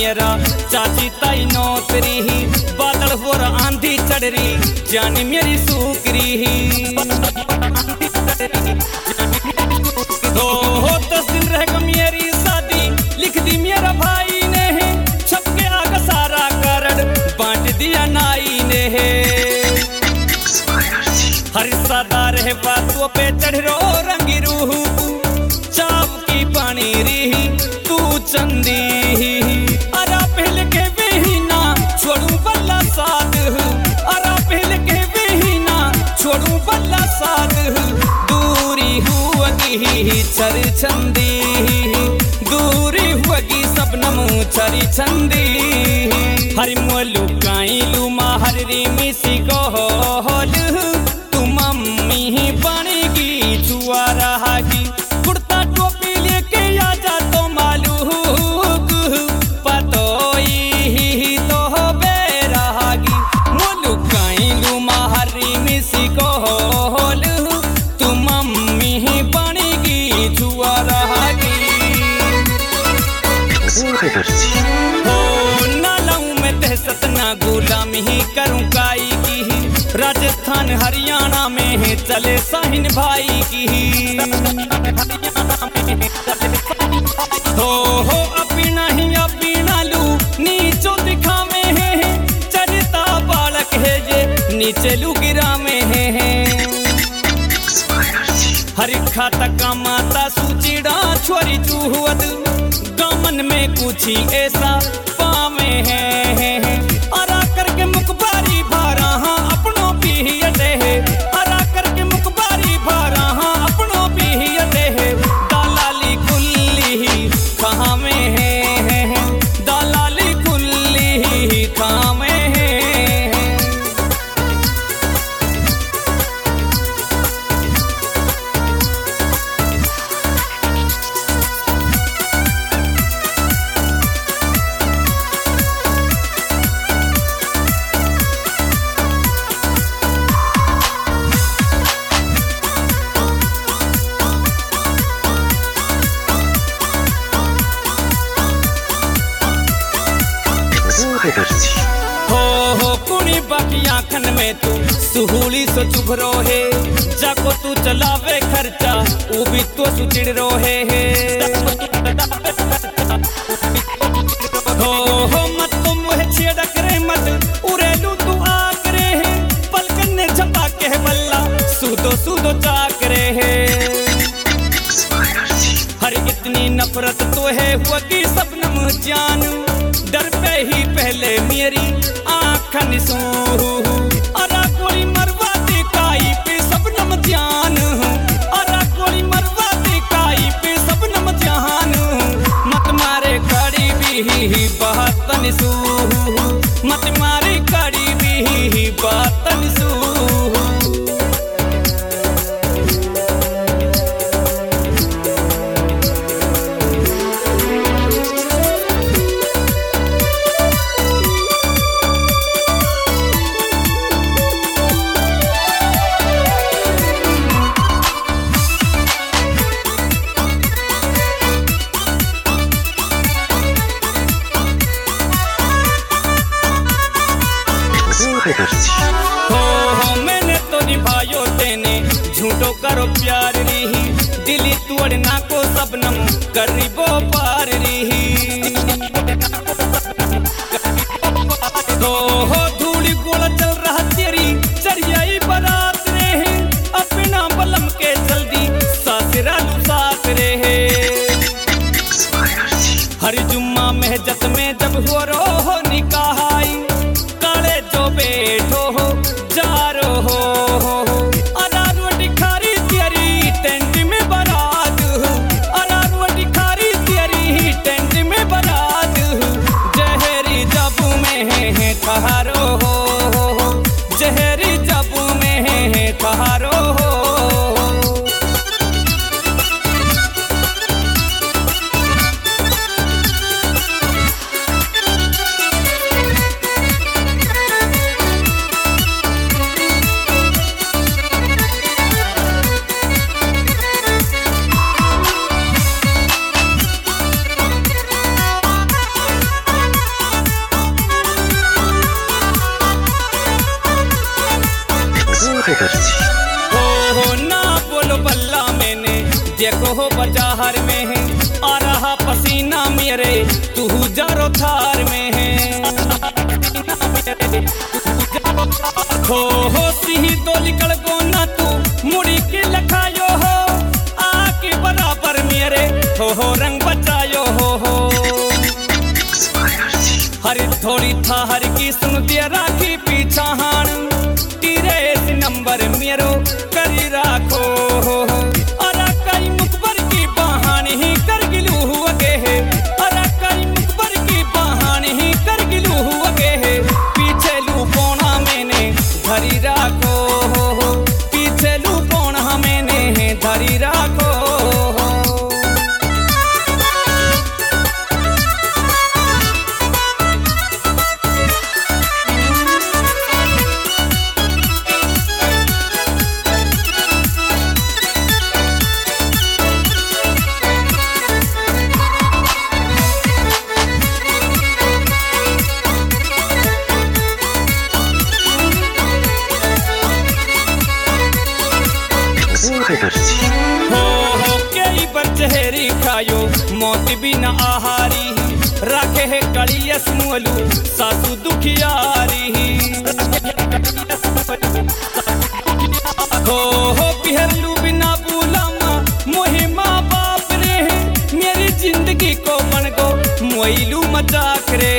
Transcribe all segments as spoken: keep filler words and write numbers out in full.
मेरा चाची ताई नौतरी ही बादल हो रहा आंधी चढ़ रही जानी मेरी सूकरी ही हो हो दस दिन रह गई मेरी शादी लिख दी मेरा भाई ने छप के आगे सारा कारण बांट दिया नाई ने हर सादा रहे बातों पे चढ़ रो रंगी रूह चाव की पानी रही तू चंदी अरा पहले के भी ना छोड़ू बल्ला साध अरा पहले के भी ना छोड़ू बल्ला साध दूरी हुआगी चर चंदी दूरी हुआगी सब नमू चरी चंदी हरि मोलू काई लू मा हर री मिसी को होल तू मम्मी बनेगी चुआ रहागी कुर्ता टोपी लेके आ जा तो मालूक पतोई तो बेरहागी मोलू काई लू मा हर री मिसी को होल तू मम्मी बनेगी चुआ रहागी हो ना लाऊं मैं दहशत ना गुलामी ही करूं काई की राजस्थान हरियाणा में है चले साहिन भाई की हो हो अपना ही अपना लू नीचो दिखा में है चढ़ता बालक है ये नीचे लू गिरा में है हर खाता का माता सुचिड़ा छोरी चूहद गमन में कुछ ही ऐसा पामे है अरा करके मुखबारी भारा हाँ अपनों भी यदे है अरा करके मुखबारी भारा हाँ अपनों भी यदे है दलाली कुल्ली कहाँ में है दलाली कुल्ली कहाँ में है हो हो कुनी बाकी आंखन में तू सुहूली सो चुभ रोहे जाको तू चलावे खर्चा वो भी तो सुचिड़ रोहे है हो हो मत तुम मुझे छेड़क रे मत उरेलू तू आक रे है पलकन ने झपा के बल्ला सूदो सूदो चाक रे है हर इतनी नफरत तो है हुआ कि सपनम जान डर पे ही पहले मेरी आँखन सो अरा कोई मरवा दे काई पे सबनम ध्यान अरा कोई मरवा दे काई पे सबनम ध्यान मत मारे कड़ी भी बातन सू मत मारे कड़ी भी बातन सू हो हो मैंने तो निभायो तेने झूठो करो प्यार रही दिली तोड़ना को सबनम करीबो पार रही हो हो धूली गोला चल रहा तेरी चढ़ियाई बारात रे अपना बलम के जल्दी सासरा साथ रे हर जुम्मा महजत में जब हो रो हो निकाहाई काले जो बैठो हो जारो हो अरा रोटी खारी तेरी टेंट में बारात अरा रोटी खारी तेरी टेंट में बारात जहरी जबू में है ठहरो हो जहरी जबू में है ठहरो हो हो हो ना बोलो बल्ला मैंने देखो हो बाजार में है आ रहा पसीना मेरे तू जरो थार में है हो हो सिही तो निकल गो ना तू मुड़ी के लखायो हो आके बराबर मेरे हो हो रंग बचायो हो हो हरी थोड़ी था हर की सुन दिया राखी पीछा हाण तीरे नंबर मेरो करी राखो हो अरे कई मुखबर की बहानी ही कर गिलू हुआ गे है अरे कई मुखबर की बहानी ही कर गिलू हुआ गे है पीछे लू पौना मैंने धरी राखो हो पीछे लू पौना मैंने धरी राखो हो हो कई बचहरी खायो मौत भी न आहारी रखे है कड़ियस मोलू सासू दुखियारी हो हो पिहरलू बिना बुलामा मोहे माँ बाप रे मेरी जिंदगी को बन गो मोइलू मजाक रे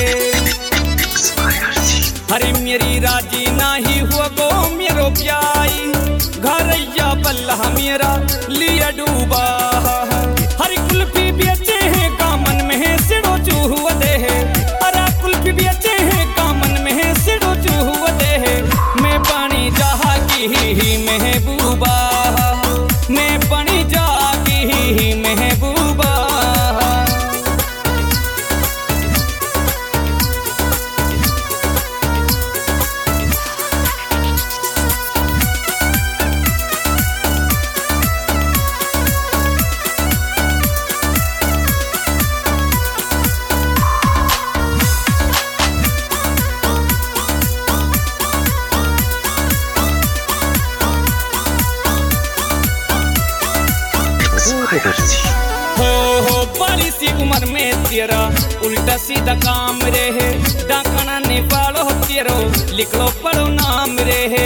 हरे मेरी राजी नाही हुआ गो मेरो प्याई घरैया बल्ला मेरा लिया डूबा हरी कुल्फी बेचे हैं कामन में है सिड़ो चूहुआ दे है अरे कुल्फी बेचे हैं कामन में है सिड़ो चूहुआ दे है मैं पानी जहा की ही महबूबा मैं पानी जा की ही महबूबा हो हो बड़ी सी उम्र में तेरा उल्टा सीधा काम रे है डाकना ने पालो तेरो लिख लो पढ़ो नाम रे है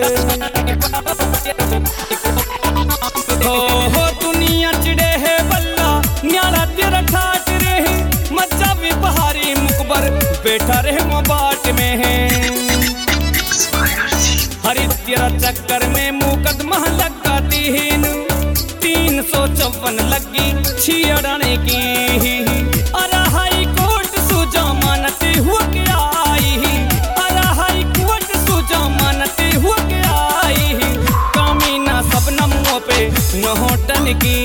हो हो दुनिया चिड़े है बल्ला न्याला तेरा ठाट रे है मच्चा भी बहारी मुकबर बैठा रहे मोबाट में है हरी तेरा चक्कर में मुकदमा लगा तीन तीन सौ चौवन लगी छिड़ने की अरे हाई कोर्ट सु जमानत हुआ के आई अरे हाई कोर्ट सु जमानत हुआ के आई कामीना सब नमो पे नहोटन की